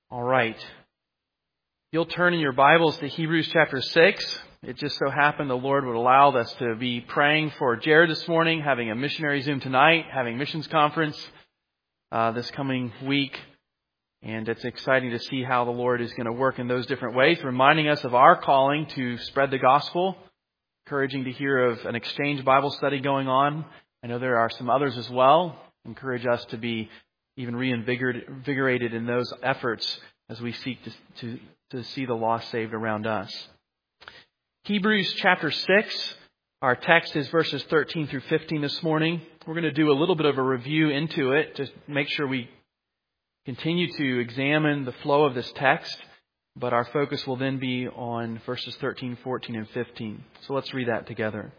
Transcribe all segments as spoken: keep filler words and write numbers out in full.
All right. You'll turn in your Bibles to Hebrews chapter six. It just so happened the Lord would allow us to be praying for Jared this morning, having a missionary Zoom tonight, having missions conference uh, this coming week. And it's exciting to see how the Lord is going to work in those different ways, reminding us of our calling to spread the gospel, encouraging to hear of an exchange Bible study going on. I know there are some others as well. Encourage us to be even reinvigorated in those efforts as we seek to, to, to see the lost saved around us. Hebrews chapter six, our text is verses thirteen through fifteen this morning. We're going to do a little bit of a review into it to make sure we continue to examine the flow of this text, but our focus will then be on verses thirteen, fourteen, and fifteen. So let's read that together.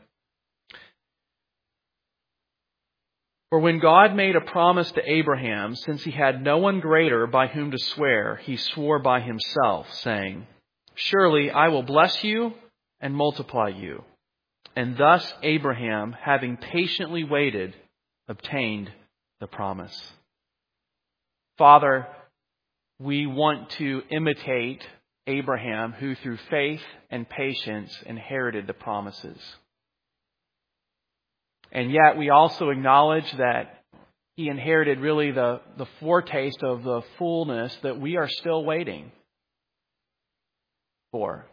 For when God made a promise to Abraham, since he had no one greater by whom to swear, he swore by himself, saying, "Surely I will bless you and multiply you." And thus Abraham, having patiently waited, obtained the promise. Father, we want to imitate Abraham, who through faith and patience inherited the promises. And yet we also acknowledge that he inherited really the, the foretaste of the fullness that we are still waiting for.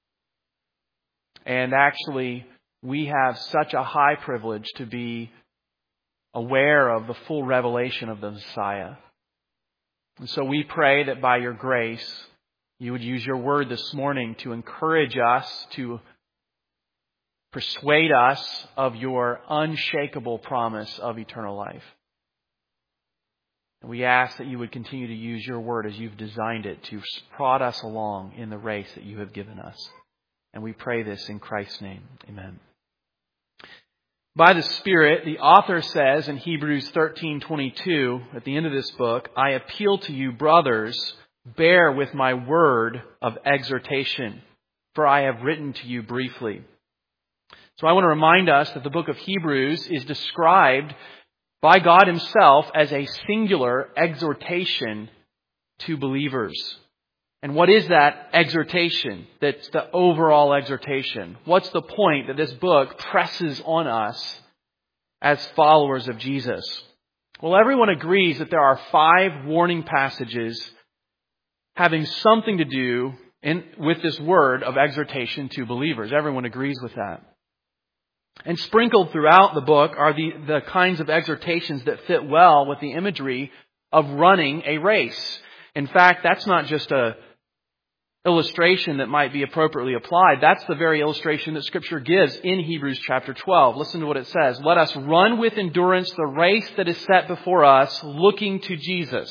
And actually, we have such a high privilege to be aware of the full revelation of the Messiah. And so we pray that by your grace, you would use your word this morning to encourage us, to persuade us of your unshakable promise of eternal life. And we ask that you would continue to use your word as you've designed it to prod us along in the race that you have given us. And we pray this in Christ's name. Amen. By the Spirit, the author says in Hebrews thirteen twenty-two, at the end of this book, "I appeal to you, brothers, bear with my word of exhortation, for I have written to you briefly." So I want to remind us that the book of Hebrews is described by God himself as a singular exhortation to believers. And what is that exhortation? That's the overall exhortation. What's the point that this book presses on us as followers of Jesus? Well, everyone agrees that there are five warning passages having something to do in, with this word of exhortation to believers. Everyone agrees with that. And sprinkled throughout the book are the, the kinds of exhortations that fit well with the imagery of running a race. In fact, that's not just a illustration that might be appropriately applied. That's the very illustration that Scripture gives in Hebrews chapter twelve. Listen to what it says. "Let us run with endurance the race that is set before us, looking to Jesus."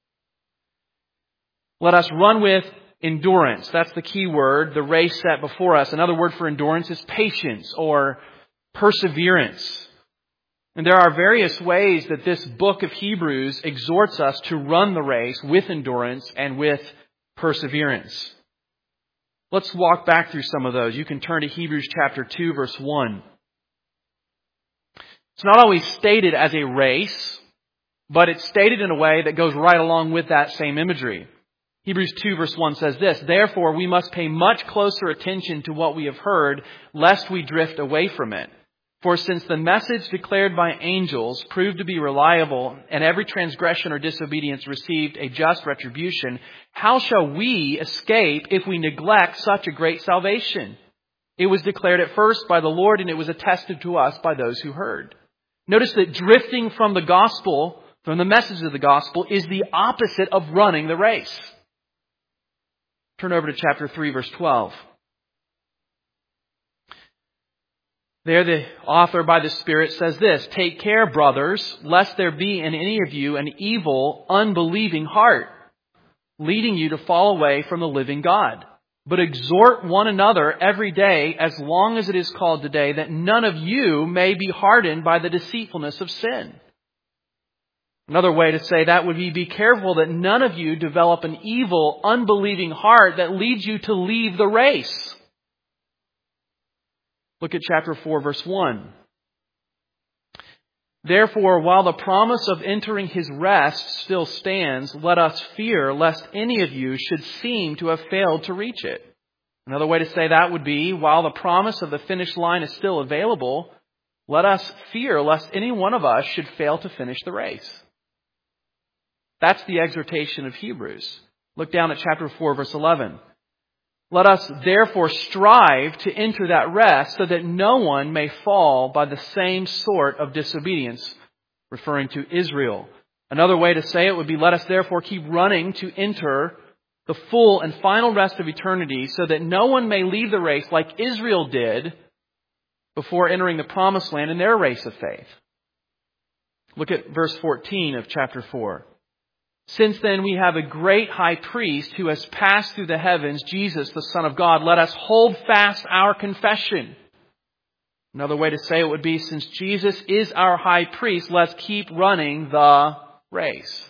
Let us run with endurance. That's the key word, the race set before us. Another word for endurance is patience or perseverance. And there are various ways that this book of Hebrews exhorts us to run the race with endurance and with perseverance. Let's walk back through some of those. You can turn to Hebrews chapter two, verse one. It's not always stated as a race, but it's stated in a way that goes right along with that same imagery. Hebrews two, verse one says this, "Therefore we must pay much closer attention to what we have heard, lest we drift away from it. For since the message declared by angels proved to be reliable, and every transgression or disobedience received a just retribution, how shall we escape if we neglect such a great salvation? It was declared at first by the Lord, and it was attested to us by those who heard." Notice that drifting from the gospel, from the message of the gospel, is the opposite of running the race. Turn over to chapter three, verse twelve. There the author by the Spirit says this, "Take care, brothers, lest there be in any of you an evil, unbelieving heart, leading you to fall away from the living God. But exhort one another every day, as long as it is called today, that none of you may be hardened by the deceitfulness of sin." Another way to say that would be, be careful that none of you develop an evil, unbelieving heart that leads you to leave the race. Look at chapter four, verse one. Therefore, while the promise of entering His rest still stands, let us fear lest any of you should seem to have failed to reach it. Another way to say that would be, while the promise of the finish line is still available, let us fear lest any one of us should fail to finish the race. That's the exhortation of Hebrews. Look down at chapter four, verse eleven. Let us therefore strive to enter that rest so that no one may fall by the same sort of disobedience, referring to Israel. Another way to say it would be, let us therefore keep running to enter the full and final rest of eternity so that no one may leave the race like Israel did before entering the promised land in their race of faith. Look at verse fourteen of chapter four. Since then we have a great high priest who has passed through the heavens, Jesus, the Son of God. Let us hold fast our confession. Another way to say it would be, since Jesus is our high priest, let's keep running the race.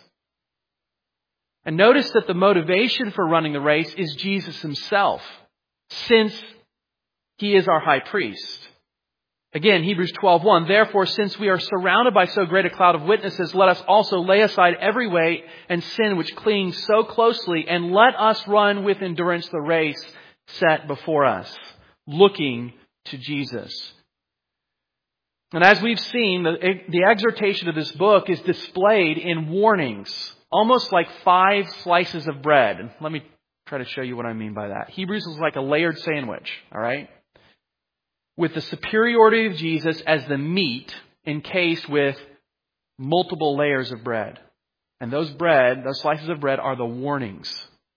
And notice that the motivation for running the race is Jesus Himself, since He is our high priest. Again, Hebrews twelve one, therefore, since we are surrounded by so great a cloud of witnesses, let us also lay aside every weight and sin which clings so closely, and let us run with endurance the race set before us, looking to Jesus. And as we've seen, the, the exhortation of this book is displayed in warnings, almost like five slices of bread. And let me try to show you what I mean by that. Hebrews is like a layered sandwich, all right? With the superiority of Jesus as the meat encased with multiple layers of bread. And those bread, those slices of bread are the warnings.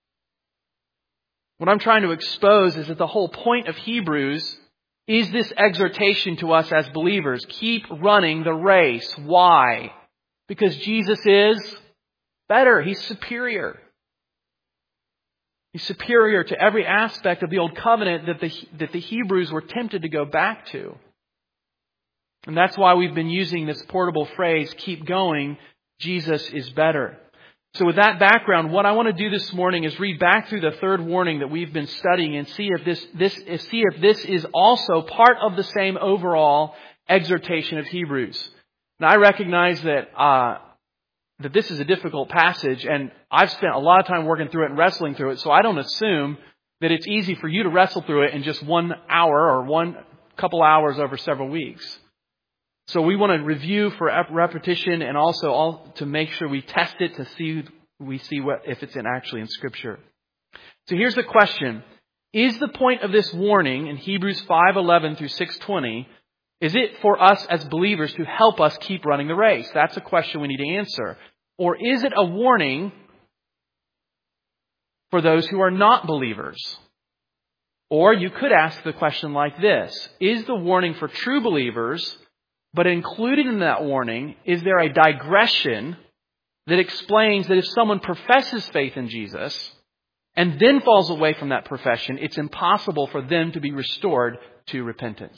What I'm trying to expose is that the whole point of Hebrews is this exhortation to us as believers. Keep running the race. Why? Because Jesus is better. He's superior. He's superior to every aspect of the Old Covenant that the, that the Hebrews were tempted to go back to. And that's why we've been using this portable phrase, keep going, Jesus is better. So with that background, what I want to do this morning is read back through the third warning that we've been studying and see if this, this, see if this is also part of the same overall exhortation of Hebrews. Now I recognize that, uh, that this is a difficult passage, and I've spent a lot of time working through it and wrestling through it, so I don't assume that it's easy for you to wrestle through it in just one hour or one couple hours over several weeks. So we want to review for repetition and also all to make sure we test it to see we see what if it's in actually in Scripture. So here's the question. Is the point of this warning in Hebrews five eleven through six twenty, is it for us as believers to help us keep running the race? That's a question we need to answer. Or is it a warning for those who are not believers? Or you could ask the question like this. Is the warning for true believers, but included in that warning, is there a digression that explains that if someone professes faith in Jesus and then falls away from that profession, it's impossible for them to be restored to repentance?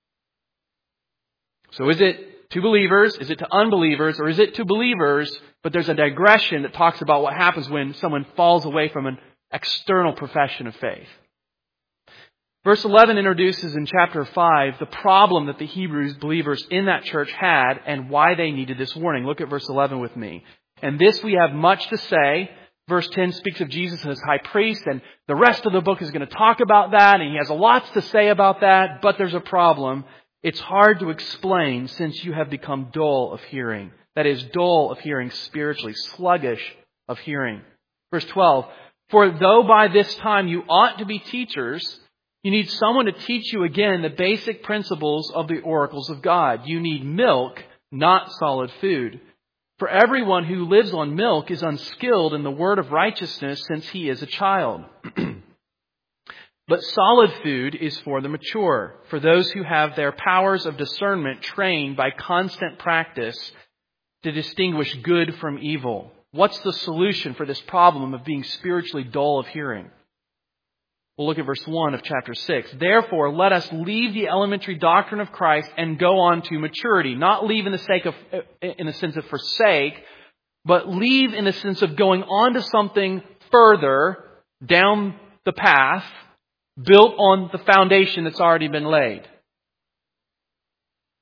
So is it to believers, is it to unbelievers, or is it to believers, but there's a digression that talks about what happens when someone falls away from an external profession of faith? Verse eleven introduces in chapter five the problem that the Hebrews believers in that church had and why they needed this warning. Look at verse eleven with me. And this we have much to say. Verse ten speaks of Jesus as high priest, and the rest of the book is going to talk about that, and he has a lot to say about that, but there's a problem. It's hard to explain since you have become dull of hearing. That is, dull of hearing spiritually, sluggish of hearing. Verse twelve, for though by this time you ought to be teachers, you need someone to teach you again the basic principles of the oracles of God. You need milk, not solid food. For everyone who lives on milk is unskilled in the word of righteousness since he is a child. But solid food is for the mature, for those who have their powers of discernment trained by constant practice to distinguish good from evil. What's the solution for this problem of being spiritually dull of hearing? We'll look at verse one of chapter six. Therefore, let us leave the elementary doctrine of Christ and go on to maturity. Not leave in the sake of, in the sense of forsake, but leave in the sense of going on to something further down the path, built on the foundation that's already been laid.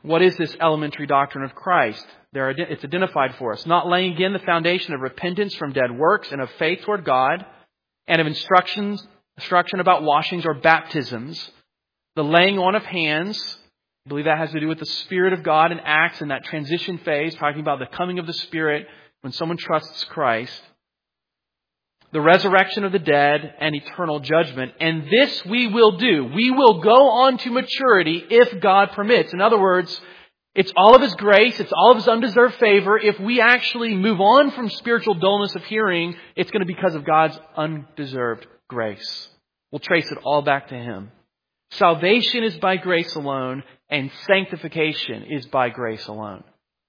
What is this elementary doctrine of Christ? There, it's identified for us. Not laying again the foundation of repentance from dead works and of faith toward God, and of instructions, instruction about washings or baptisms. The laying on of hands, I believe that has to do with the Spirit of God in Acts and that transition phase, talking about the coming of the Spirit when someone trusts Christ. The resurrection of the dead and eternal judgment. And this we will do. We will go on to maturity if God permits. In other words, it's all of His grace. It's all of His undeserved favor. If we actually move on from spiritual dullness of hearing, it's going to be because of God's undeserved grace. We'll trace it all back to Him. Salvation is by grace alone, and sanctification is by grace alone.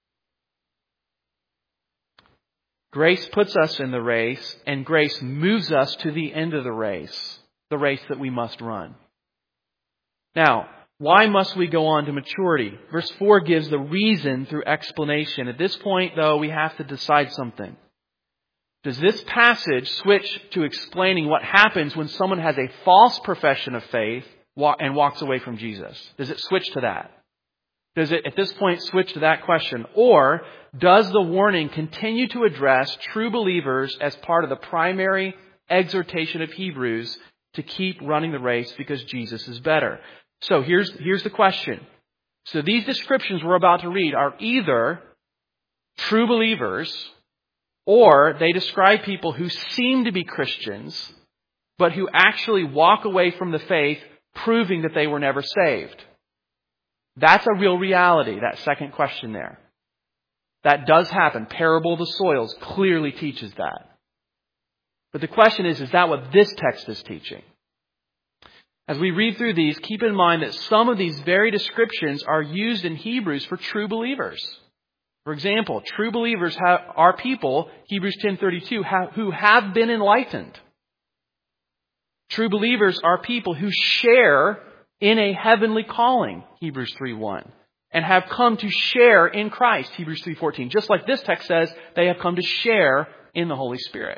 Grace puts us in the race, and grace moves us to the end of the race, the race that we must run. Now, why must we go on to maturity? Verse four gives the reason through explanation. At this point, though, we have to decide something. Does this passage switch to explaining what happens when someone has a false profession of faith and walks away from Jesus? Does it switch to that? Does it, at this point, switch to that question? Or does the warning continue to address true believers as part of the primary exhortation of Hebrews to keep running the race because Jesus is better? So here's, here's the question. So these descriptions we're about to read are either true believers, or they describe people who seem to be Christians, but who actually walk away from the faith, proving that they were never saved. That's a real reality, that second question there. That does happen. Parable of the soils clearly teaches that. But the question is, is that what this text is teaching? As we read through these, keep in mind that some of these very descriptions are used in Hebrews for true believers. For example, true believers have, are people, Hebrews ten thirty-two, have, who have been enlightened. True believers are people who share in a heavenly calling, Hebrews three one, and have come to share in Christ, Hebrews three fourteen. Just like this text says, they have come to share in the Holy Spirit.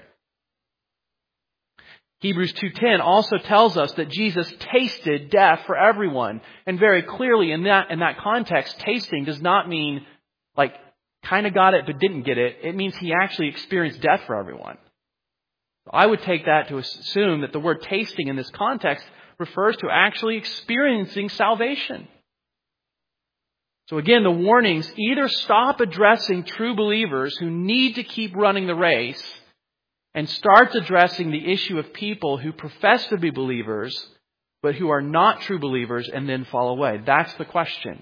Hebrews two ten also tells us that Jesus tasted death for everyone. And very clearly in that, in that context, tasting does not mean like kind of got it but didn't get it. It means He actually experienced death for everyone. I would take that to assume that the word tasting in this context refers to actually experiencing salvation. So again, the warnings either stop addressing true believers who need to keep running the race and starts addressing the issue of people who profess to be believers but who are not true believers and then fall away. That's the question.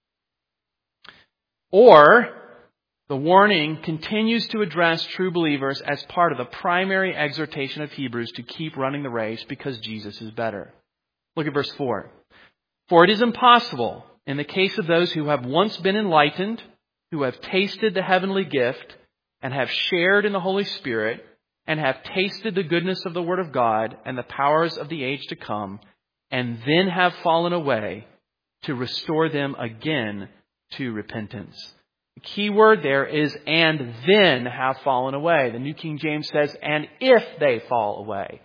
Or the warning continues to address true believers as part of the primary exhortation of Hebrews to keep running the race because Jesus is better. Look at verse four. For it is impossible, in the case of those who have once been enlightened, who have tasted the heavenly gift, and have shared in the Holy Spirit, and have tasted the goodness of the Word of God and the powers of the age to come, and then have fallen away, to restore them again to repentance. The key word there is, and then have fallen away. The New King James says, and if they fall away.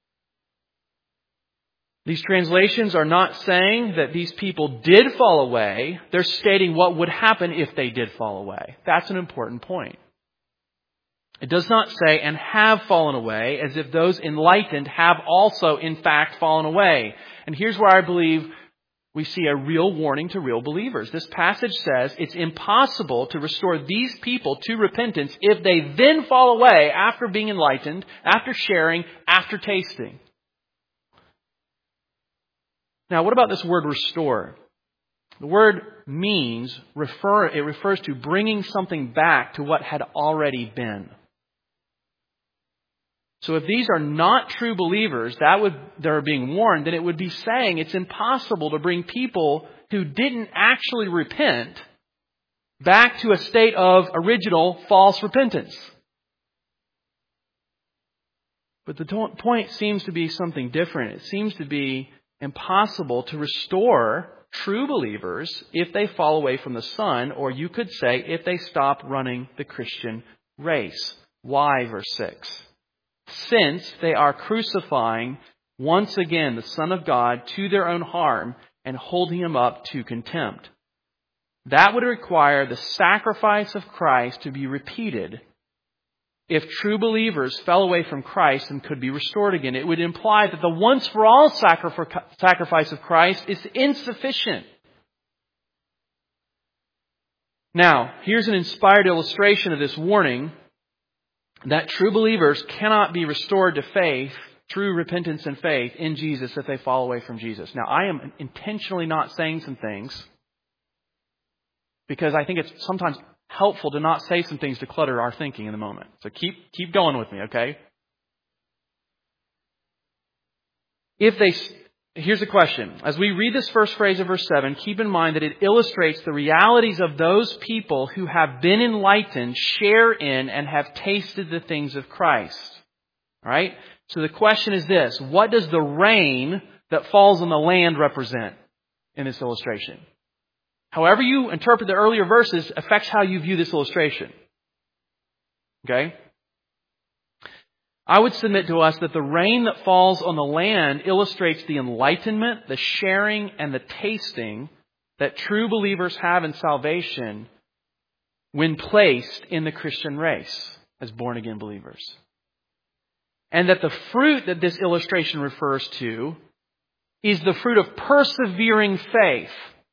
These translations are not saying that these people did fall away. They're stating what would happen if they did fall away. That's an important point. It does not say, and have fallen away, as if those enlightened have also, in fact, fallen away. And here's where I believe we see a real warning to real believers. This passage says it's impossible to restore these people to repentance if they then fall away after being enlightened, after sharing, after tasting. Now, what about this word restore? The word means, refer, it refers to bringing something back to what had already been. So if these are not true believers that would that are being warned, then it would be saying it's impossible to bring people who didn't actually repent back to a state of original false repentance. But the to- point seems to be something different. It seems to be impossible to restore true believers if they fall away from the Son, or you could say if they stop running the Christian race. Why? Verse six. Since they are crucifying once again the Son of God to their own harm and holding Him up to contempt. that would require the sacrifice of Christ to be repeated. If true believers fell away from Christ and could be restored again, it would imply that the once-for-all sacrifice of Christ is insufficient. Now, here's an inspired illustration of this warning that true believers cannot be restored to faith, true repentance and faith in Jesus if they fall away from Jesus. Now, I am intentionally not saying some things because I think it's sometimes helpful to not say some things to clutter our thinking in the moment. So keep keep going with me, okay? If they, here's a question. As we read this first phrase of verse seven, keep in mind that it illustrates the realities of those people who have been enlightened, share in, and have tasted the things of Christ. All right? So the question is this: what does the rain that falls on the land represent in this illustration? However you interpret the earlier verses affects how you view this illustration. Okay? I would submit to us that the rain that falls on the land illustrates the enlightenment, the sharing, and the tasting that true believers have in salvation when placed in the Christian race as born-again believers. And that the fruit that this illustration refers to is the fruit of persevering faith.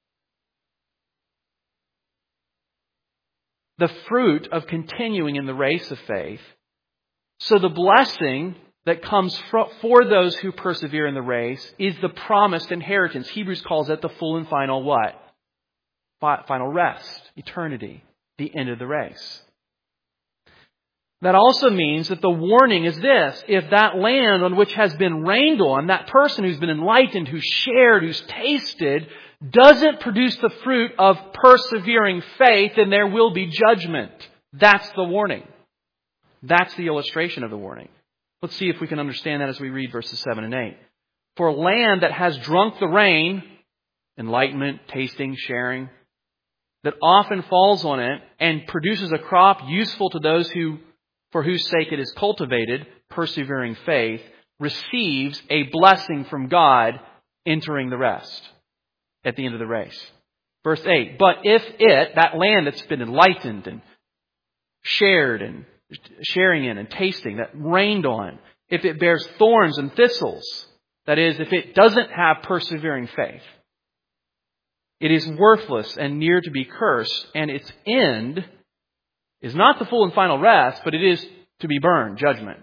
The fruit of continuing in the race of faith. So the blessing that comes for those who persevere in the race is the promised inheritance. Hebrews calls it the full and final what? Final rest, eternity, the end of the race. That also means that the warning is this: if that land on which has been rained on, that person who's been enlightened, who's shared, who's tasted, doesn't produce the fruit of persevering faith, then there will be judgment. That's the warning. That's the illustration of the warning. Let's see if we can understand that as we read verses seven and eight. For land that has drunk the rain, enlightenment, tasting, sharing, that often falls on it and produces a crop useful to those who, for whose sake it is cultivated, persevering faith, receives a blessing from God, entering the rest at the end of the race. Verse eight, but if it, that land that's been enlightened and shared and sharing in and tasting, that rained on, if it bears thorns and thistles, that is, if it doesn't have persevering faith, it is worthless and near to be cursed, and its end is not the full and final rest, but it is to be burned, judgment.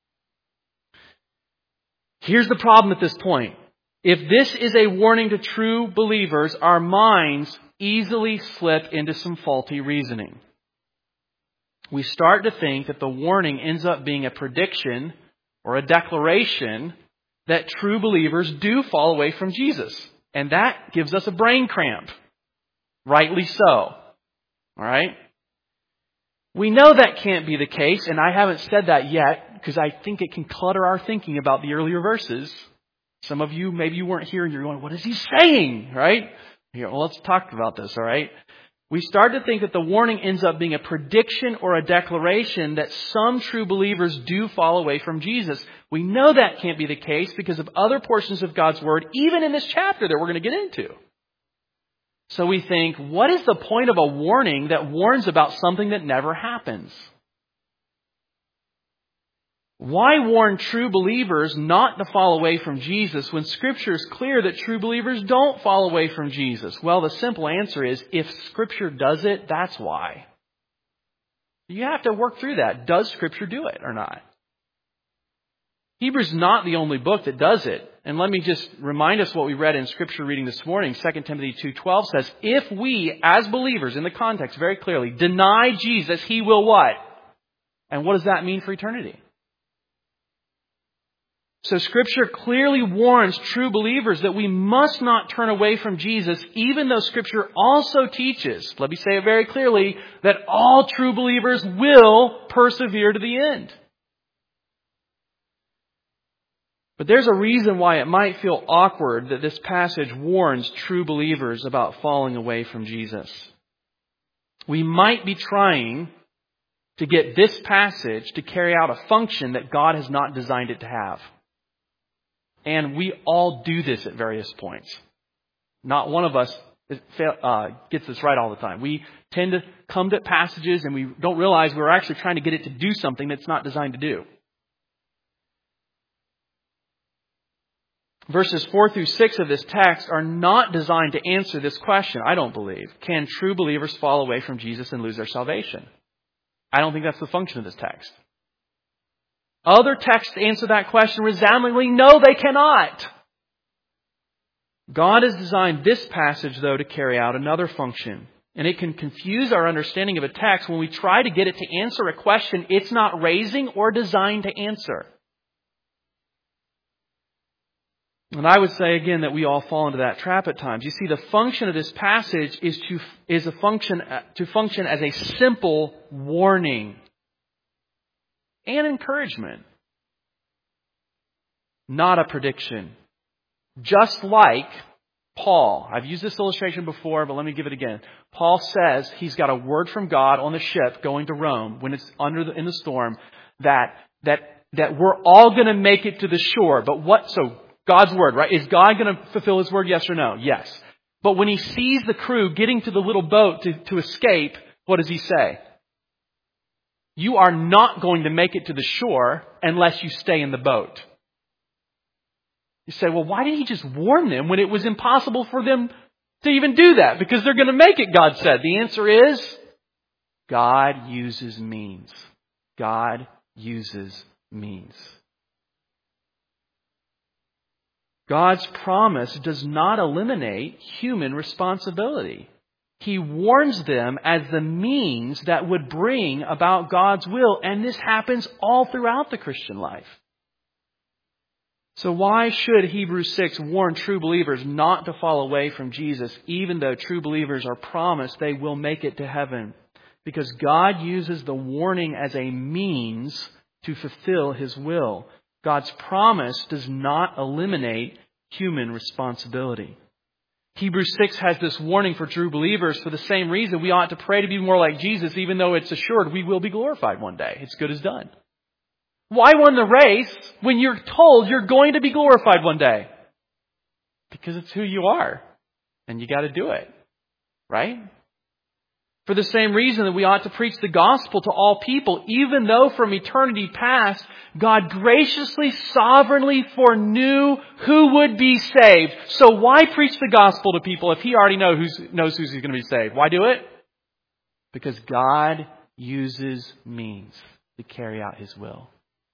Here's the problem at this point. If this is a warning to true believers, our minds easily slip into some faulty reasoning. We start to think that the warning ends up being a prediction or a declaration that true believers do fall away from Jesus. And that gives us a brain cramp. Rightly so. All right? We know that can't be the case, and I haven't said that yet because I think it can clutter our thinking about the earlier verses. Some of you, maybe you weren't here and you're going, what is he saying? Right? Here, well, let's talk about this, all right? We start to think that the warning ends up being a prediction or a declaration that some true believers do fall away from Jesus. We know that can't be the case because of other portions of God's Word, even in this chapter that we're going to get into. So we think, what is the point of a warning that warns about something that never happens? Why warn true believers not to fall away from Jesus when Scripture is clear that true believers don't fall away from Jesus? Well, the simple answer is, if Scripture does it, that's why. You have to work through that. Does Scripture do it or not? Hebrews is not the only book that does it. And let me just remind us what we read in Scripture reading this morning. Second Timothy two twelve says, if we, as believers, in the context very clearly, deny Jesus, He will what? And what does that mean for eternity? So Scripture clearly warns true believers that we must not turn away from Jesus, even though Scripture also teaches, let me say it very clearly, that all true believers will persevere to the end. But there's a reason why it might feel awkward that this passage warns true believers about falling away from Jesus. We might be trying to get this passage to carry out a function that God has not designed it to have. And we all do this at various points. Not one of us uh, gets this right all the time. We tend to come to passages and we don't realize we're actually trying to get it to do something that's not designed to do. Verses four through six of this text are not designed to answer this question, I don't believe. Can true believers fall away from Jesus and lose their salvation? I don't think that's the function of this text. Other texts answer that question resoundingly, no, they cannot. God has designed this passage, though, to carry out another function. And it can confuse our understanding of a text when we try to get it to answer a question it's not raising or designed to answer. And I would say again that we all fall into that trap at times. You see, the function of this passage is to is a function to function as a simple warning and encouragement, not a prediction. Just like Paul, I've used this illustration before, but let me give it again. Paul says he's got a word from God on the ship going to Rome when it's under the, in the storm that that that we're all going to make it to the shore. But what so? God's word, right? Is God going to fulfill His word? Yes or no? Yes. But when he sees the crew getting to the little boat to, to escape, what does he say? You are not going to make it to the shore unless you stay in the boat. You say, well, why did he just warn them when it was impossible for them to even do that? Because they're going to make it, God said. The answer is, God uses means. God uses means. God's promise does not eliminate human responsibility. He warns them as the means that would bring about God's will, and this happens all throughout the Christian life. So why should Hebrews six warn true believers not to fall away from Jesus, even though true believers are promised they will make it to heaven? Because God uses the warning as a means to fulfill His will. God's promise does not eliminate human responsibility. Hebrews six has this warning for true believers for the same reason we ought to pray to be more like Jesus, even though it's assured we will be glorified one day. It's good as done. Why run the race when you're told you're going to be glorified one day? Because it's who you are. And you got to do it. Right? For the same reason that we ought to preach the gospel to all people, even though from eternity past, God graciously, sovereignly foreknew who would be saved. So why preach the gospel to people if He already know who's, knows who's going to be saved? Why do it? Because God uses means to carry out His will.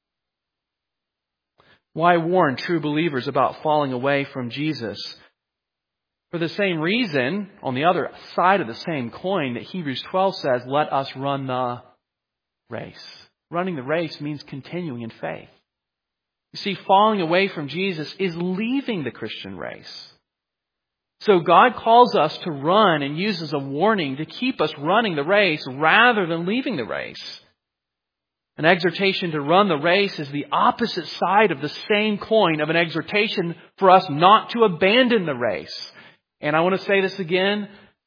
Why warn true believers about falling away from Jesus? For the same reason, on the other side of the same coin, that Hebrews twelve says, let us run the race. Running the race means continuing in faith. You see, falling away from Jesus is leaving the Christian race. So God calls us to run and uses a warning to keep us running the race rather than leaving the race. An exhortation to run the race is the opposite side of the same coin of an exhortation for us not to abandon the race. And I want to say this again.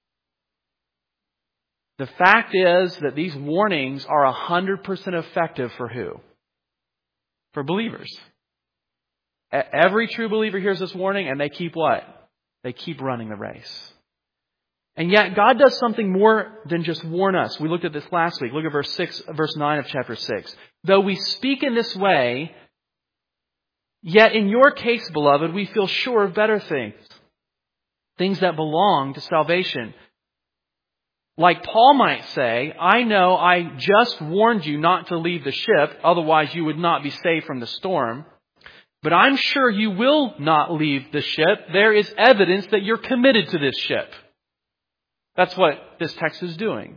The fact is that these warnings are one hundred percent effective for who? For believers. Every true believer hears this warning and they keep what? They keep running the race. And yet God does something more than just warn us. We looked at this last week. Look at verse six, verse nine of chapter six. Though we speak in this way, yet in your case, beloved, we feel sure of better things. Things that belong to salvation. Like Paul might say, I know I just warned you not to leave the ship, otherwise you would not be saved from the storm. But I'm sure you will not leave the ship. There is evidence that you're committed to this ship. That's what this text is doing.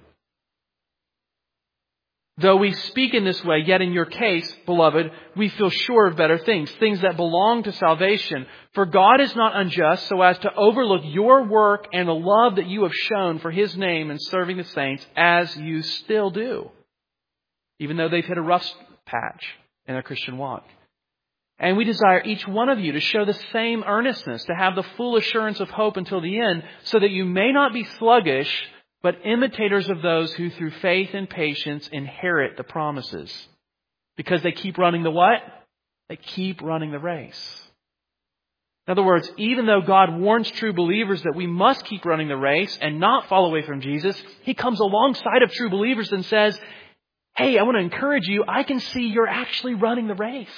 Though we speak in this way, yet in your case, beloved, we feel sure of better things, things that belong to salvation. For God is not unjust so as to overlook your work and the love that you have shown for His name in serving the saints, as you still do, even though they've hit a rough patch in their Christian walk. And we desire each one of you to show the same earnestness, to have the full assurance of hope until the end, so that you may not be sluggish, but imitators of those who through faith and patience inherit the promises. Because they keep running the what? They keep running the race. In other words, even though God warns true believers that we must keep running the race and not fall away from Jesus, He comes alongside of true believers and says, hey, I want to encourage you. I can see you're actually running the race.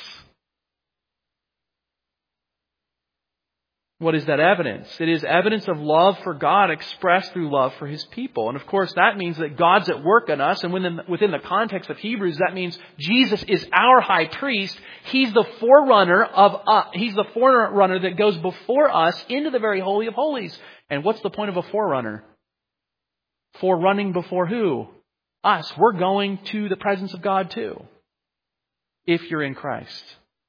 What is that evidence? It is evidence of love for God expressed through love for His people. And of course, that means that God's at work in us. And within, within the context of Hebrews, that means Jesus is our high priest. He's the forerunner of us. He's the forerunner that goes before us into the very holy of holies. And what's the point of a forerunner? Forerunning before who? Us. We're going to the presence of God too, if you're in Christ.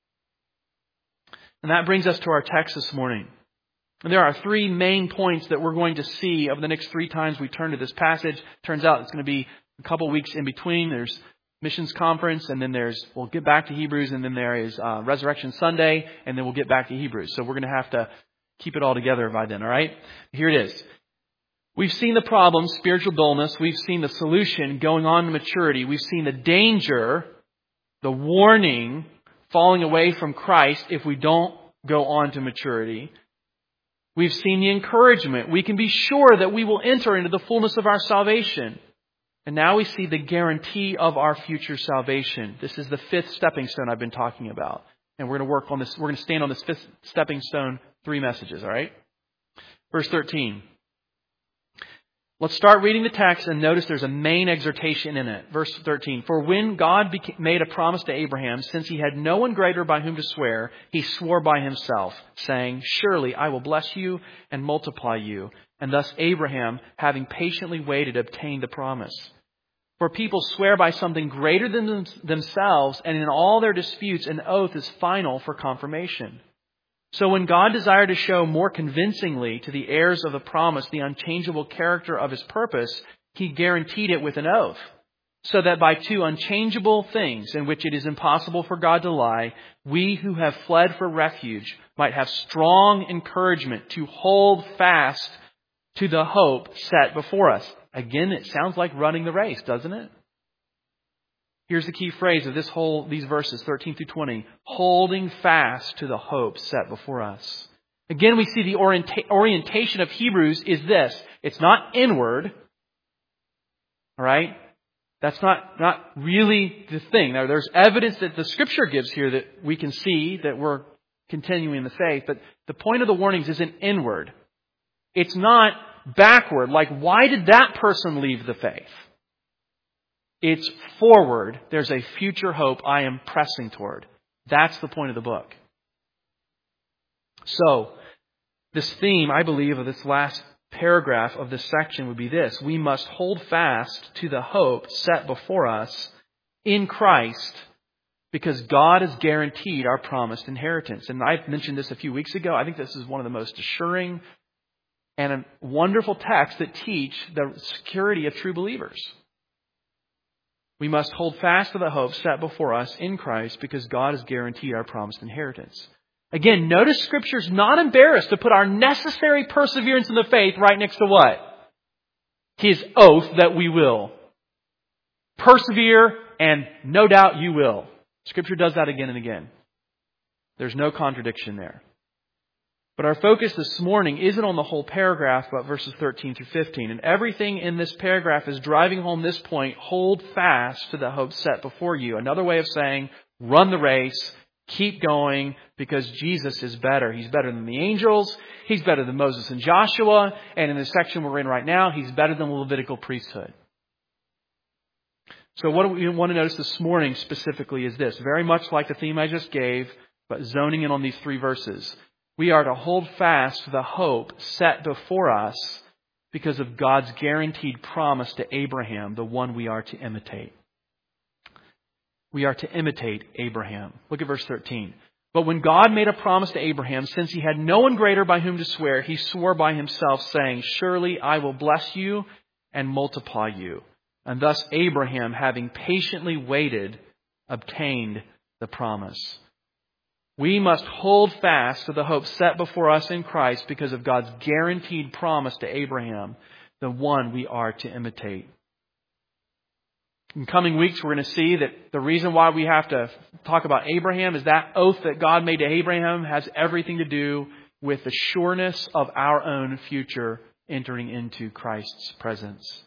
And that brings us to our text this morning. And there are three main points that we're going to see over the next three times we turn to this passage. Turns out it's going to be a couple weeks in between. There's missions conference, and then there's, we'll get back to Hebrews, and then there is uh, Resurrection Sunday, and then we'll get back to Hebrews. So we're going to have to keep it all together by then, all right? Here it is. We've seen the problem, spiritual dullness. We've seen the solution, going on to maturity. We've seen the danger, the warning, falling away from Christ if we don't go on to maturity. We've seen the encouragement. We can be sure that we will enter into the fullness of our salvation. And now we see the guarantee of our future salvation. This is the fifth stepping stone I've been talking about. And we're going to work on this. We're going to stand on this fifth stepping stone, three messages, all right? Verse thirteen. Let's start reading the text and notice there's a main exhortation in it. Verse thirteen. For when God beca- made a promise to Abraham, since he had no one greater by whom to swear, he swore by himself, saying, surely I will bless you and multiply you. And thus Abraham, having patiently waited, obtained the promise. For people swear by something greater than them- themselves, and in all their disputes an oath is final for confirmation. So when God desired to show more convincingly to the heirs of the promise the unchangeable character of His purpose, He guaranteed it with an oath, so that by two unchangeable things in which it is impossible for God to lie, we who have fled for refuge might have strong encouragement to hold fast to the hope set before us. Again, it sounds like running the race, doesn't it? Here's the key phrase of this whole, these verses, thirteen through twenty. Holding fast to the hope set before us. Again, we see the orienta- orientation of Hebrews is this. It's not inward. All right? That's not, not really the thing. Now, there's evidence that the Scripture gives here that we can see that we're continuing in the faith. But the point of the warnings isn't inward. It's not backward. Like, why did that person leave the faith? It's forward. There's a future hope I am pressing toward. That's the point of the book. So, this theme, I believe, of this last paragraph of this section would be this. We must hold fast to the hope set before us in Christ because God has guaranteed our promised inheritance. And I mentioned this a few weeks ago. I think this is one of the most assuring and a wonderful texts that teach the security of true believers. We must hold fast to the hope set before us in Christ because God has guaranteed our promised inheritance. Again, notice Scripture's not embarrassed to put our necessary perseverance in the faith right next to what? His oath that we will. Persevere and no doubt you will. Scripture does that again and again. There's no contradiction there. But our focus this morning isn't on the whole paragraph, but verses thirteen through fifteen. And everything in this paragraph is driving home this point. Hold fast to the hope set before you. Another way of saying, run the race, keep going, because Jesus is better. He's better than the angels. He's better than Moses and Joshua. And in the section we're in right now, He's better than the Levitical priesthood. So what we want to notice this morning specifically is this. Very much like the theme I just gave, but zoning in on these three verses. We are to hold fast to the hope set before us because of God's guaranteed promise to Abraham, the one we are to imitate. We are to imitate Abraham. Look at verse thirteen. But when God made a promise to Abraham, since he had no one greater by whom to swear, he swore by himself, saying, surely I will bless you and multiply you. And thus Abraham, having patiently waited, obtained the promise. We must hold fast to the hope set before us in Christ because of God's guaranteed promise to Abraham, the one we are to imitate. In coming weeks, we're going to see that the reason why we have to talk about Abraham is that oath that God made to Abraham has everything to do with the sureness of our own future entering into Christ's presence.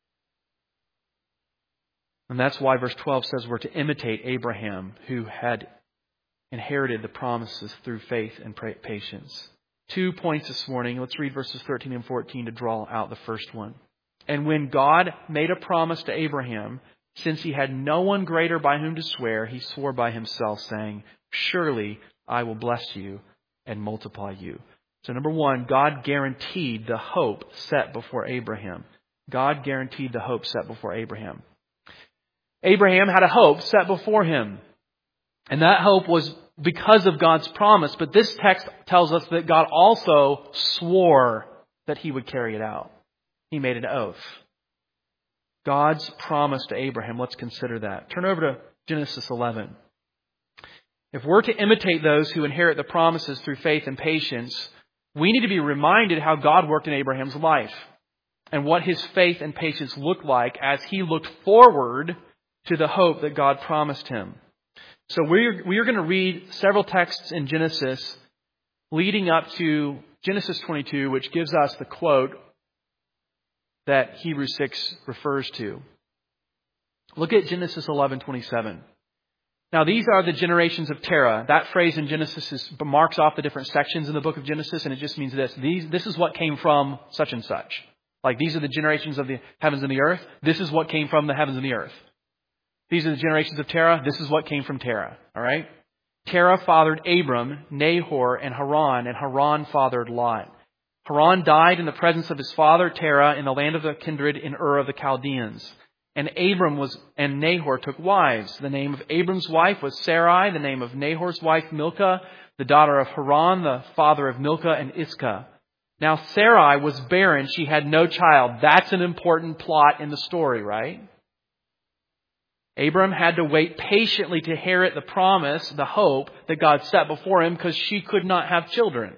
And that's why verse twelve says we're to imitate Abraham, who had inherited the promises through faith and patience. Two points this morning. Let's read verses thirteen and fourteen to draw out the first one. And when God made a promise to Abraham, since he had no one greater by whom to swear, he swore by himself, saying, surely I will bless you and multiply you. So number one, God guaranteed the hope set before Abraham. God guaranteed the hope set before Abraham. Abraham had a hope set before him. And that hope was because of God's promise. But this text tells us that God also swore that he would carry it out. He made an oath. God's promise to Abraham. Let's consider that. Turn over to Genesis eleven. If we're to imitate those who inherit the promises through faith and patience, we need to be reminded how God worked in Abraham's life and what his faith and patience looked like as he looked forward to the hope that God promised him. So we're, we are going to read several texts in Genesis leading up to Genesis twenty-two, which gives us the quote that Hebrews six refers to. Look at Genesis eleven twenty-seven. Now these are the generations of Terah. That phrase in Genesis is, marks off the different sections in the book of Genesis, and it just means this. These, this is what came from such and such. Like these are the generations of the heavens and the earth. This is what came from the heavens and the earth. These are the generations of Terah. This is what came from Terah. All right? Terah fathered Abram, Nahor, and Haran, and Haran fathered Lot. Haran died in the presence of his father Terah in the land of the kindred in Ur of the Chaldeans. And Abram was, and Nahor took wives. The name of Abram's wife was Sarai. The name of Nahor's wife Milcah, the daughter of Haran, the father of Milcah and Iscah. Now Sarai was barren. She had no child. That's an important plot in the story, right? Abram had to wait patiently to inherit the promise, the hope that God set before him because she could not have children.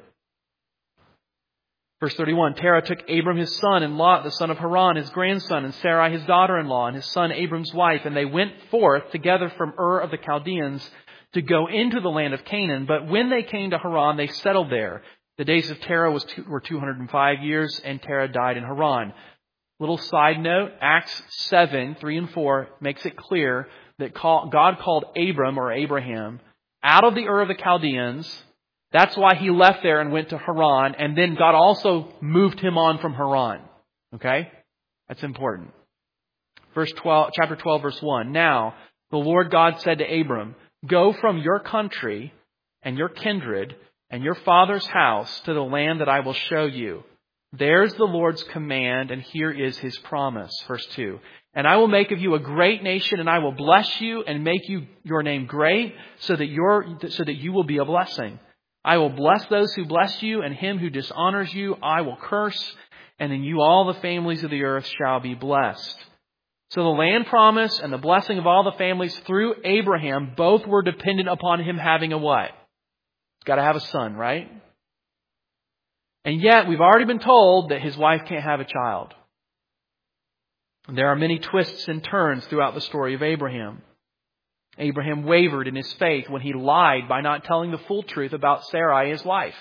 Verse thirty-one, Terah took Abram his son and Lot, the son of Haran, his grandson, and Sarai his daughter-in-law, and his son Abram's wife, and they went forth together from Ur of the Chaldeans to go into the land of Canaan. But when they came to Haran, they settled there. The days of Terah was two, were two hundred five years, and Terah died in Haran. Little side note, Acts seven, three and four makes it clear that call, God called Abram, or Abraham, out of the Ur of the Chaldeans. That's why he left there and went to Haran. And then God also moved him on from Haran. Okay? That's important. Verse twelve, chapter twelve, verse one. Now, the Lord God said to Abram, go from your country and your kindred and your father's house to the land that I will show you. There's the Lord's command, and here is his promise. Verse two. And I will make of you a great nation, and I will bless you and make you your name great, so that your so that you will be a blessing. I will bless those who bless you, and him who dishonors you I will curse, and in you all the families of the earth shall be blessed. So the land promise and the blessing of all the families through Abraham both were dependent upon him having a what? He's got to have a son, right? And yet, we've already been told that his wife can't have a child. There are many twists and turns throughout the story of Abraham. Abraham wavered in his faith when he lied by not telling the full truth about Sarai, his wife,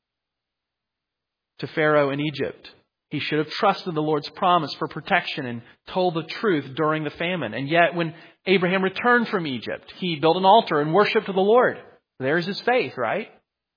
to Pharaoh in Egypt. He should have trusted the Lord's promise for protection and told the truth during the famine. And yet, when Abraham returned from Egypt, he built an altar and worshiped the Lord. There's his faith, right?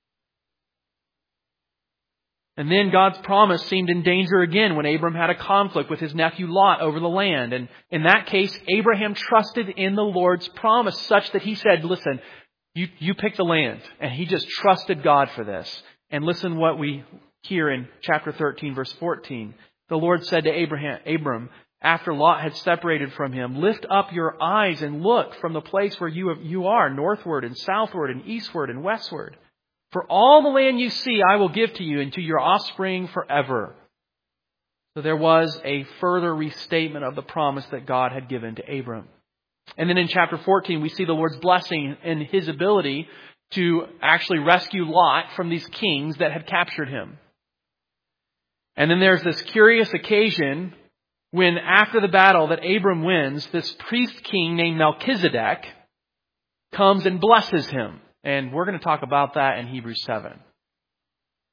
And then God's promise seemed in danger again when Abram had a conflict with his nephew Lot over the land. And in that case, Abraham trusted in the Lord's promise such that he said, listen, you, you pick the land. And he just trusted God for this. And listen what we hear in chapter thirteen, verse fourteen. The Lord said to Abraham, Abram, after Lot had separated from him, lift up your eyes and look from the place where you, have, you are, northward and southward and eastward and westward. For all the land you see, I will give to you and to your offspring forever. So there was a further restatement of the promise that God had given to Abram. And then in chapter fourteen, we see the Lord's blessing in his ability to actually rescue Lot from these kings that had captured him. And then there's this curious occasion when after the battle that Abram wins, this priest king named Melchizedek comes and blesses him. And we're going to talk about that in Hebrews seven.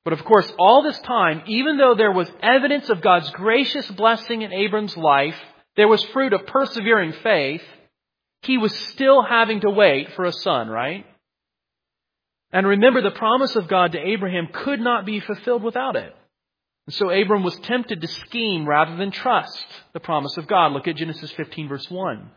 But of course, all this time, even though there was evidence of God's gracious blessing in Abram's life, there was fruit of persevering faith, he was still having to wait for a son, right? And remember, the promise of God to Abraham could not be fulfilled without it. And so Abram was tempted to scheme rather than trust the promise of God. Look at Genesis fifteen, verse one.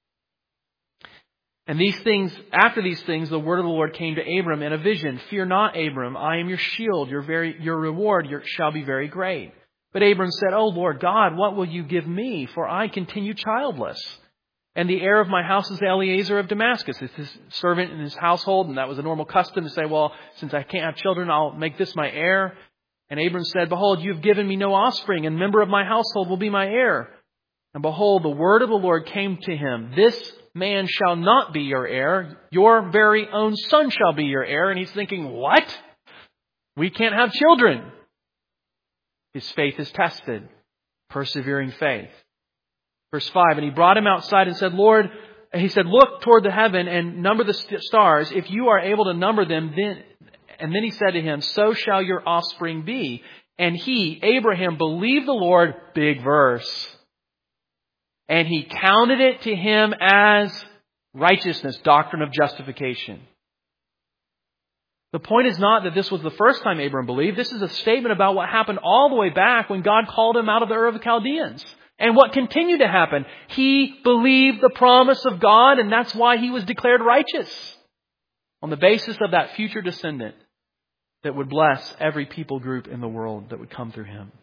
And these things, after these things, the word of the Lord came to Abram in a vision. Fear not, Abram, I am your shield. Your very, your reward your, shall be very great. But Abram said, O Lord God, what will you give me? For I continue childless. And the heir of my house is Eliezer of Damascus. It's his servant in his household. And that was a normal custom to say, well, since I can't have children, I'll make this my heir. And Abram said, behold, you have given me no offspring, and a member of my household will be my heir. And behold, the word of the Lord came to him. This man shall not be your heir. Your very own son shall be your heir. And he's thinking, what? We can't have children. His faith is tested. Persevering faith. Verse five, and he brought him outside and said, Lord, and he said, look toward the heaven and number the stars. If you are able to number them, then, and then he said to him, so shall your offspring be. And he, Abraham, believed the Lord, big verse. And he counted it to him as righteousness, doctrine of justification. The point is not that this was the first time Abraham believed. This is a statement about what happened all the way back when God called him out of the Ur of the Chaldeans. And what continued to happen. He believed the promise of God, and that's why he was declared righteous. On the basis of that future descendant that would bless every people group in the world that would come through him.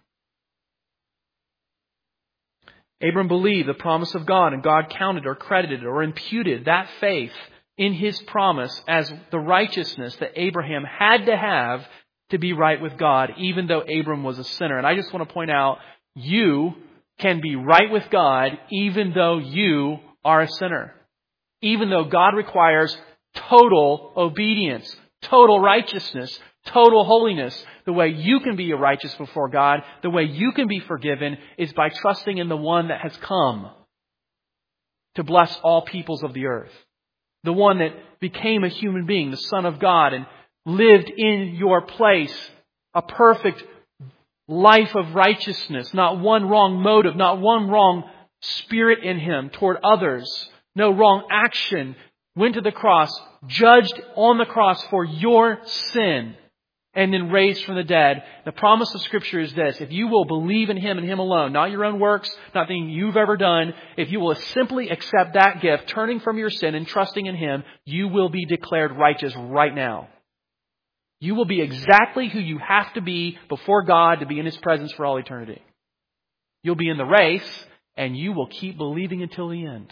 Abram believed the promise of God, and God counted or credited or imputed that faith in his promise as the righteousness that Abraham had to have to be right with God, even though Abram was a sinner. And I just want to point out, you can be right with God even though you are a sinner. Even though God requires total obedience, total righteousness, total holiness. The way you can be righteous before God, the way you can be forgiven is by trusting in the one that has come to bless all peoples of the earth. The one that became a human being, the Son of God, and lived in your place, a perfect life of righteousness, not one wrong motive, not one wrong spirit in him toward others, no wrong action, went to the cross, judged on the cross for your sin, and then raised from the dead. The promise of Scripture is this: if you will believe in Him and Him alone, not your own works, nothing you've ever done, if you will simply accept that gift, turning from your sin and trusting in Him, you will be declared righteous right now. You will be exactly who you have to be before God to be in His presence for all eternity. You'll be in the race, and you will keep believing until the end.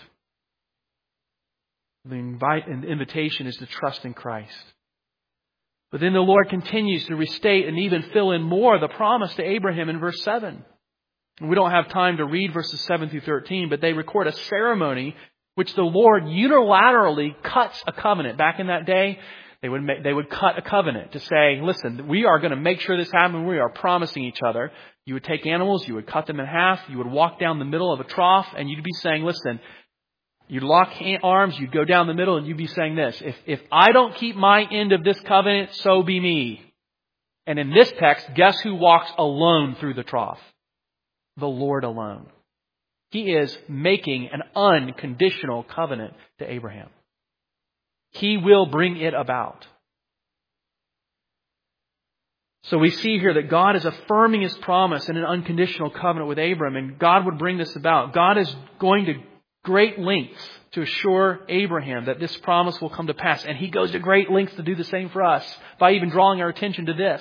The invite and the invitation is to trust in Christ. But then the Lord continues to restate and even fill in more the promise to Abraham in verse seven. We don't have time to read verses seven through thirteen, but they record a ceremony which the Lord unilaterally cuts a covenant. Back in that day, they would make, they would cut a covenant to say, listen, we are going to make sure this happens. We are promising each other. You would take animals, you would cut them in half, you would walk down the middle of a trough, and you'd be saying, listen, you'd lock arms, you'd go down the middle, and you'd be saying this: if, if I don't keep my end of this covenant, so be me. And in this text, guess who walks alone through the trough? The Lord alone. He is making an unconditional covenant to Abraham. He will bring it about. So we see here that God is affirming His promise in an unconditional covenant with Abraham, and God would bring this about. God is going to great lengths to assure Abraham that this promise will come to pass. And He goes to great lengths to do the same for us by even drawing our attention to this.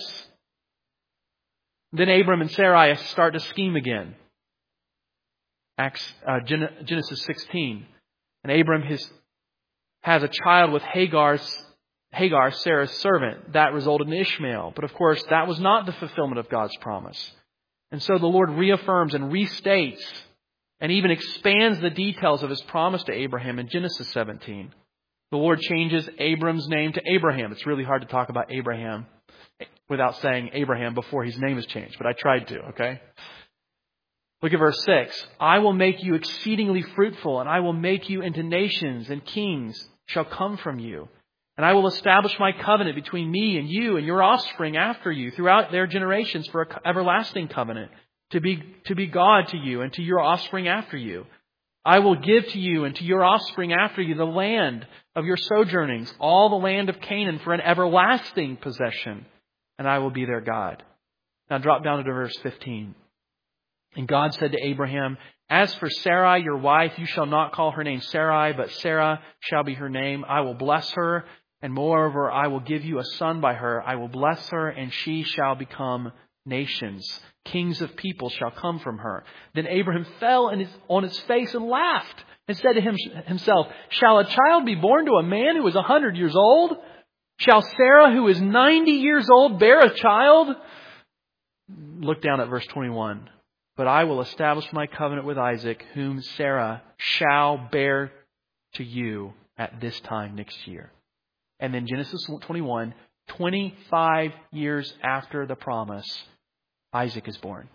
Then Abram and Sarai start to scheme again. Acts, uh, Genesis sixteen. And Abram his, has a child with Hagar's, Hagar, Sarah's servant. That resulted in Ishmael. But of course, that was not the fulfillment of God's promise. And so the Lord reaffirms and restates and even expands the details of His promise to Abraham in Genesis seventeen. The Lord changes Abram's name to Abraham. It's really hard to talk about Abraham without saying Abraham before his name is changed, but I tried to, okay? Look at verse six. I will make you exceedingly fruitful, and I will make you into nations, and kings shall come from you. And I will establish my covenant between me and you and your offspring after you throughout their generations for an everlasting covenant to be, to be God to you and to your offspring after you. I will give to you and to your offspring after you the land of your sojournings, all the land of Canaan for an everlasting possession, and I will be their God. Now drop down to verse fifteen. And God said to Abraham, as for Sarai, your wife, you shall not call her name Sarai, but Sarah shall be her name. I will bless her, and moreover, I will give you a son by her. I will bless her, and she shall become nations. Kings of people shall come from her. Then Abraham fell in his, on his face and laughed and said to him, himself, shall a child be born to a man who is a hundred years old? Shall Sarah, who is ninety years old, bear a child? Look down at verse twenty-one. But I will establish my covenant with Isaac, whom Sarah shall bear to you at this time next year. And then Genesis twenty-one, twenty-five years after the promise, Isaac is born.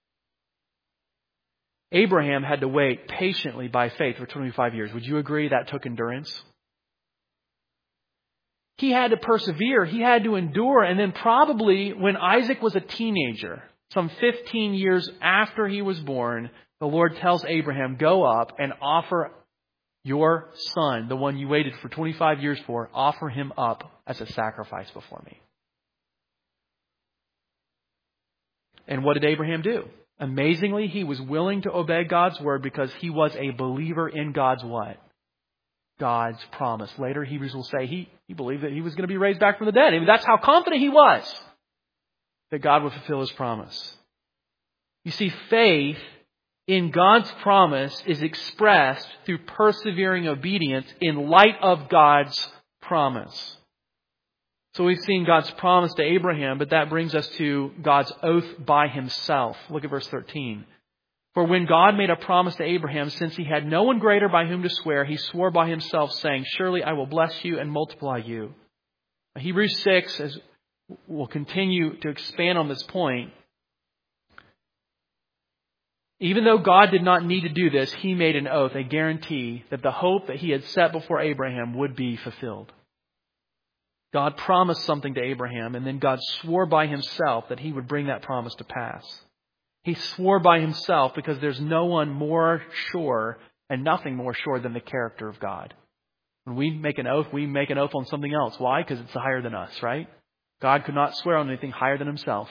Abraham had to wait patiently by faith for twenty-five years. Would you agree that took endurance? He had to persevere. He had to endure. And then probably when Isaac was a teenager, some fifteen years after he was born, the Lord tells Abraham, go up and offer your son, the one you waited for twenty-five years for, offer him up as a sacrifice before me. And what did Abraham do? Amazingly, he was willing to obey God's word because he was a believer in God's what? God's promise. Later, Hebrews will say he, he believed that he was going to be raised back from the dead. I mean, that's how confident he was that God would fulfill his promise. You see, faith in God's promise is expressed through persevering obedience in light of God's promise. So we've seen God's promise to Abraham, but that brings us to God's oath by himself. Look at verse thirteen. For when God made a promise to Abraham, since he had no one greater by whom to swear, he swore by himself, saying, surely I will bless you and multiply you. Hebrews six, as we'll continue to expand on this point, even though God did not need to do this, he made an oath, a guarantee that the hope that he had set before Abraham would be fulfilled. God promised something to Abraham, and then God swore by himself that he would bring that promise to pass. He swore by himself because there's no one more sure and nothing more sure than the character of God. When we make an oath, we make an oath on something else. Why? Because it's higher than us, right? God could not swear on anything higher than himself.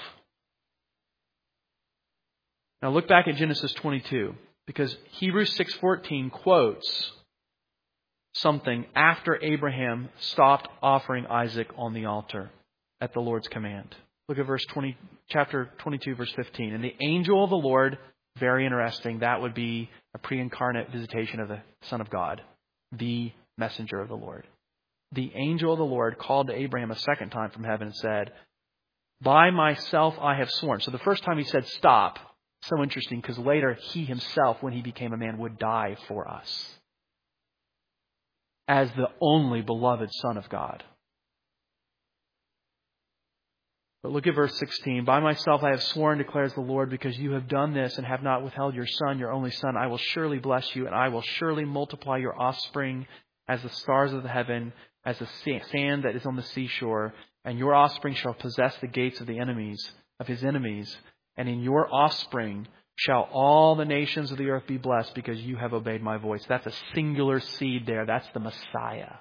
Now look back at Genesis twenty-two, because Hebrews six fourteen quotes something after Abraham stopped offering Isaac on the altar at the Lord's command. Look at verse twenty, chapter twenty-two, verse fifteen. And the angel of the Lord, very interesting, that would be a pre-incarnate visitation of the Son of God, the messenger of the Lord. The angel of the Lord called to Abraham a second time from heaven and said, by myself I have sworn. So the first time he said stop. So interesting, because later he himself, when he became a man, would die for us as the only beloved Son of God. But look at verse sixteen. By myself I have sworn, declares the Lord, because you have done this and have not withheld your son, your only son. I will surely bless you, and I will surely multiply your offspring as the stars of the heaven, as the sand that is on the seashore. And your offspring shall possess the gates of the enemies, of his enemies. And in your offspring shall all the nations of the earth be blessed, because you have obeyed my voice. That's a singular seed there. That's the Messiah.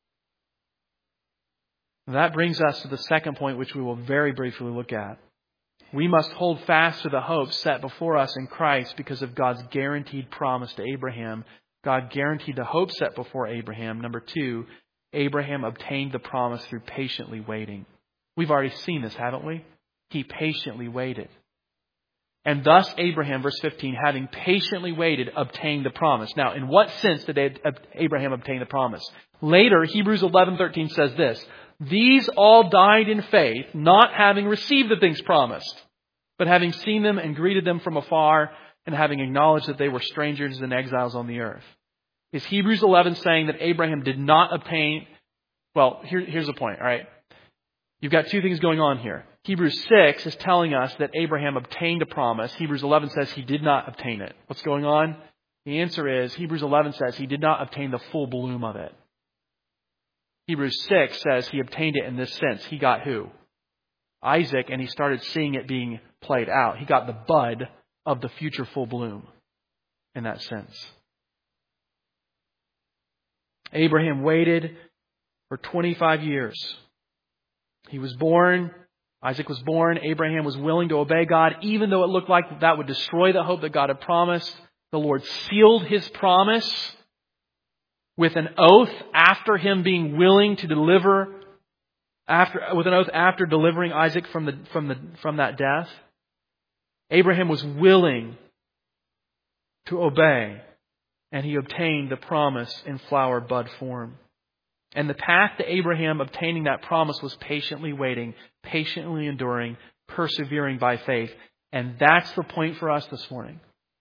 That brings us to the second point, which we will very briefly look at. We must hold fast to the hope set before us in Christ because of God's guaranteed promise to Abraham. God guaranteed the hope set before Abraham. Number two, Abraham obtained the promise through patiently waiting. We've already seen this, haven't we? He patiently waited. And thus Abraham, verse fifteen, having patiently waited, obtained the promise. Now, in what sense did Abraham obtain the promise? Later, Hebrews eleven thirteen says this, these all died in faith, not having received the things promised, but having seen them and greeted them from afar, and having acknowledged that they were strangers and exiles on the earth. Is Hebrews eleven saying that Abraham did not obtain? Well, here, here's the point, all right? You've got two things going on here. Hebrews six is telling us that Abraham obtained a promise. Hebrews eleven says he did not obtain it. What's going on? The answer is Hebrews eleven says he did not obtain the full bloom of it. Hebrews six says he obtained it in this sense. He got who? Isaac, and he started seeing it being played out. He got the bud of the future full bloom in that sense. Abraham waited for twenty-five years. He was born. Isaac was born. Abraham was willing to obey God, even though it looked like that would destroy the hope that God had promised. The Lord sealed His promise with an oath after him being willing to deliver, after with an oath after delivering Isaac from the from the from that death. Abraham was willing to obey, and he obtained the promise in flower bud form. And the path to Abraham obtaining that promise was patiently waiting, patiently enduring, persevering by faith. And that's the point for us this morning.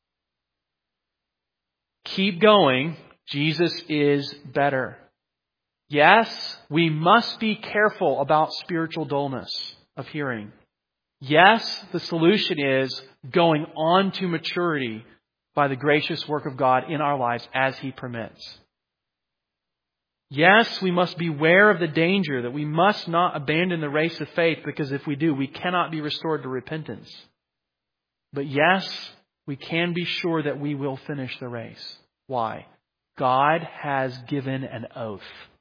Keep going. Jesus is better. Yes, we must be careful about spiritual dullness of hearing. Yes, the solution is going on to maturity by the gracious work of God in our lives as He permits. Yes, we must beware of the danger that we must not abandon the race of faith, because if we do, we cannot be restored to repentance. But yes, we can be sure that we will finish the race. Why? God has given an oath.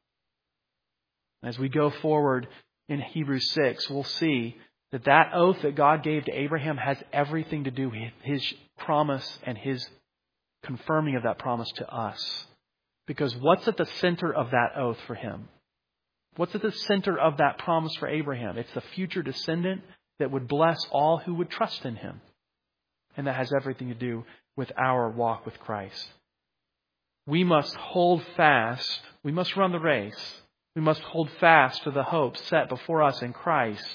As we go forward in Hebrews six, we'll see that that oath that God gave to Abraham has everything to do with His promise and His confirming of that promise to us. Because what's at the center of that oath for him? What's at the center of that promise for Abraham? It's the future descendant that would bless all who would trust in him. And that has everything to do with our walk with Christ. We must hold fast. We must run the race. We must hold fast to the hope set before us in Christ.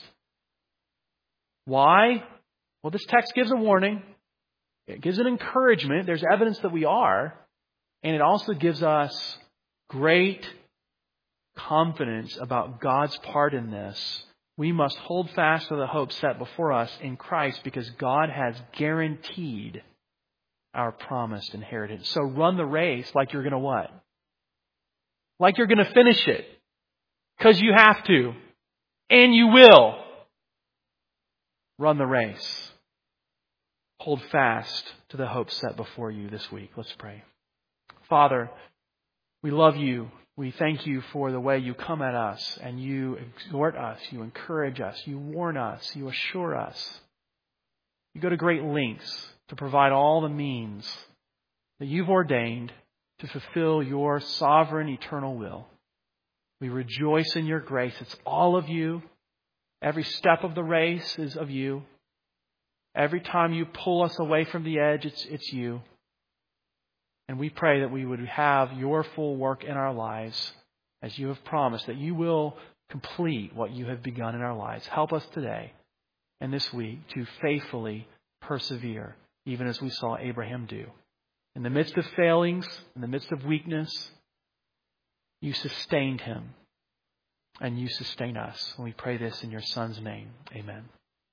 Why? Well, this text gives a warning. It gives an encouragement. There's evidence that we are. And it also gives us great confidence about God's part in this. We must hold fast to the hope set before us in Christ, because God has guaranteed our promised inheritance. So run the race like you're going to what? Like you're going to finish it. Because you have to. And you will. Run the race. Hold fast to the hope set before you this week. Let's pray. Father, we love You. We thank You for the way You come at us and You exhort us, You encourage us, You warn us, You assure us. You go to great lengths to provide all the means that You've ordained to fulfill Your sovereign eternal will. We rejoice in Your grace. It's all of You. Every step of the race is of You. Every time You pull us away from the edge, it's, it's You. And we pray that we would have Your full work in our lives as You have promised, that You will complete what You have begun in our lives. Help us today and this week to faithfully persevere, even as we saw Abraham do. In the midst of failings, in the midst of weakness, You sustained him and You sustain us. And we pray this in Your Son's name. Amen.